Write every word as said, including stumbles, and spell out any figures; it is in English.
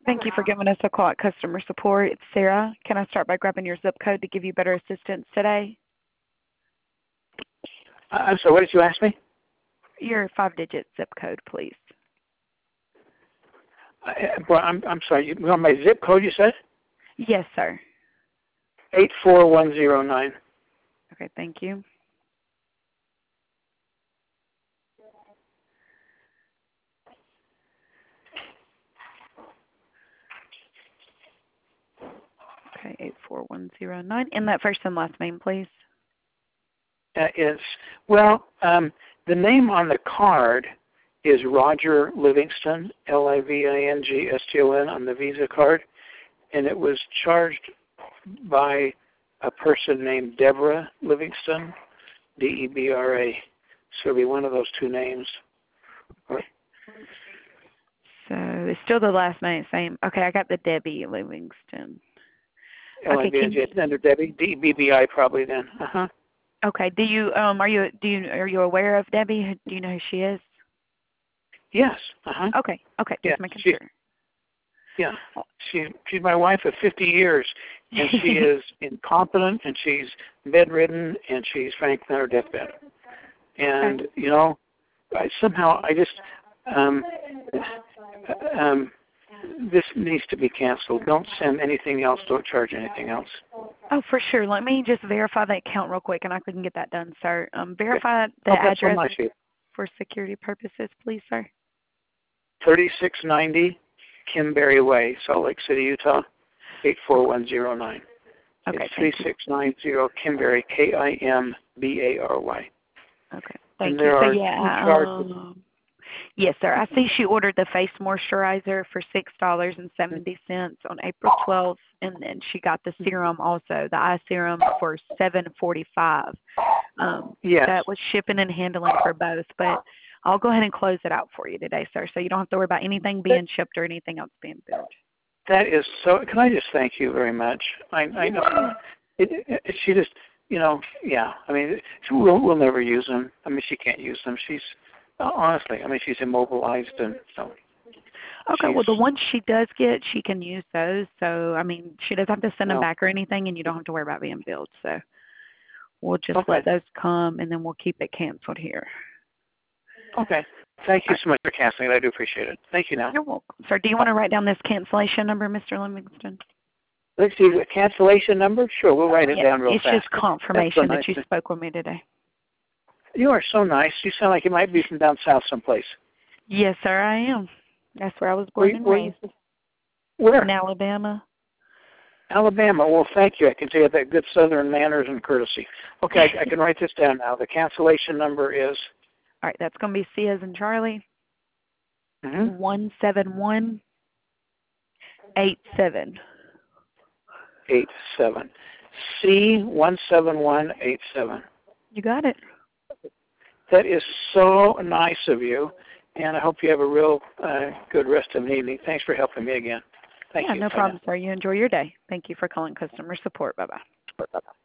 Thank you for giving us a call at customer support. It's Sarah. Can I start by grabbing your zip code to give you better assistance today? Uh, I'm sorry, what did you ask me? Your five-digit zip code, please. Uh, well, I'm, I'm sorry, you want my zip code, you said? Yes, sir. eight four one zero nine. Okay, thank you. Okay, eight four one zero nine. And that first and last name, please. Uh, is, well, um, the name on the card is Roger Livingston, L I V I N G S T O N on the Visa card, and it was charged by a person named Deborah Livingston, D E B R A. So it'll be one of those two names. Or, So it's still the last name, same. Okay, I got the Debbie Livingston. L I Okay, V N G, can, under Debbie, D E B B I probably then. Uh-huh. okay. Do you um are you do you are you aware of Debbie? Do you know who she is? Yes. Uh-huh. Okay, okay, Yeah. just making She, sure. yeah. She she's my wife of fifty years, and she is incompetent, and she's bedridden, and she's frankly on her deathbed. And Okay. you know, I, somehow I just um, um, this needs to be canceled. Don't send anything else. Don't charge anything else. Oh, for sure. Let me just verify that count real quick, and I can get that done, sir. Um, verify the Oh, that's so address nice of you. for security purposes, please, sir. thirty-six ninety Kimberry Way, Salt Lake City, Utah, eight four one zero nine. Okay, It's three six nine zero Kimberry, K I M B A R Y. Okay, And thank you. there So are yeah, two charges. um, yes, sir. I see she ordered the face moisturizer for six dollars and seventy cents on April twelfth, and then she got the serum also, the eye serum for seven forty-five. Um, Yes. that was shipping and handling for both, but I'll go ahead and close it out for you today, sir. So you don't have to worry about anything being shipped or anything else being billed. That is so. Can I just thank you very much? I, I know it, it, she just, you know, yeah. I mean, we'll we'll never use them. I mean, she can't use them. She's honestly, I mean, she's immobilized, and so. Okay, well, the ones she does get, she can use those. So I mean, she doesn't have to send them No. back or anything, and you don't have to worry about being billed. So we'll just Okay. let those come, and then we'll keep it canceled here. Okay. Thank you so much for canceling it. I do appreciate it. Thank you now. You're welcome. Sir, do you want to write down this cancellation number, Mister Livingston? Let's see, the cancellation number? Sure, we'll write it Yeah, down real it's fast. just confirmation so nice. that you spoke with me today. You are so nice. You sound like you might be from down south someplace. Yes, sir, I am. That's where I was born Where, and where, raised. where? In Alabama. Alabama. Well, thank you. I can tell you that good southern manners and courtesy. Okay, I, I can write this down now. The cancellation number is? All right, that's going to be C as in Charlie. Mm-hmm. one seven one eight seven. Eight seven. C one seven one eight seven. You got it. That is so nice of you, and I hope you have a real uh, good rest of the evening. Thanks for helping me again. Thank yeah, you. no Bye problem, now. sir. You enjoy your day. Thank you for calling customer support. Bye-bye. Bye-bye.